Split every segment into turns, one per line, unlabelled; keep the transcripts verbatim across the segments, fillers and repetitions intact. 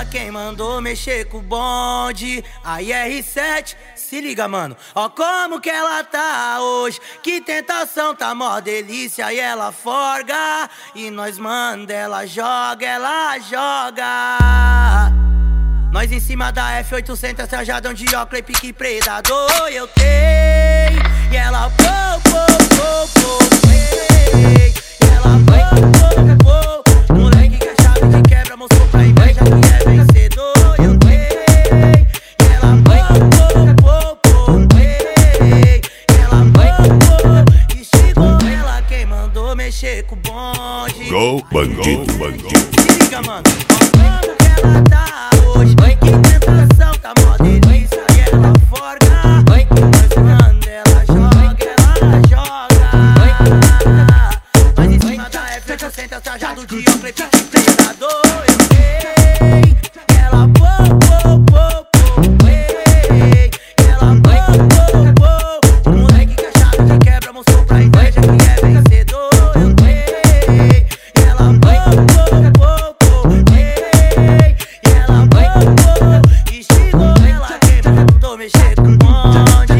ela quem mandou mexer com o bonde. A I R sete, se liga, mano. Ó como que ela tá hoje. Que tentação, tá mó delícia. E ela forga. E nós manda, ela joga, ela joga. Nós em cima da F oitocentos, trajadão de óculos e pique predador. Eu tenho. E ela pô, pô, pô, pô, ei. E ela pô, pô, pô. Moleque que é chave de quebra, mostrou pra inveja que é vencedor. Eu tenho. E ela pô, pô, pô, pô, ei. E ela pô, pô. E chegou ela quem mandou mexer com o bonde.
Go, bandido, bandido.
Se liga, mano. Ó como que ela tá hoje. Que tentação, tá mó delícia. E ela forga. Nós manda, ela joga, ela joga. Nós em cima da F oitocentos, trajado de óculos e pique predador. Eu sei. E ela pô, pô, pô, pô, ei. E ela pô, pô, pô. Moleque que é chave de quebra, mostrou pra inveja que é vencedor. Eu sei. E ela pô, pô, pô, pô, ei. E ela pô, pô. E chegou ela quem mandou mexer com o bonde.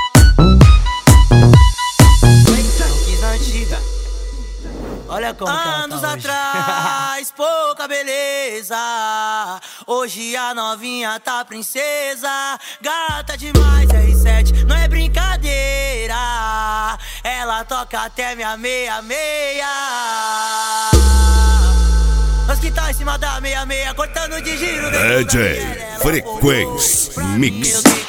Quis antiga. Olha como anos atrás, pouca beleza. Hoje a novinha tá princesa. Gata demais, R sete, não é brincadeira. Ela toca até minha meia-meia. Nós que tá em cima da meia-meia, cortando de giro.
D J Frequência Mix.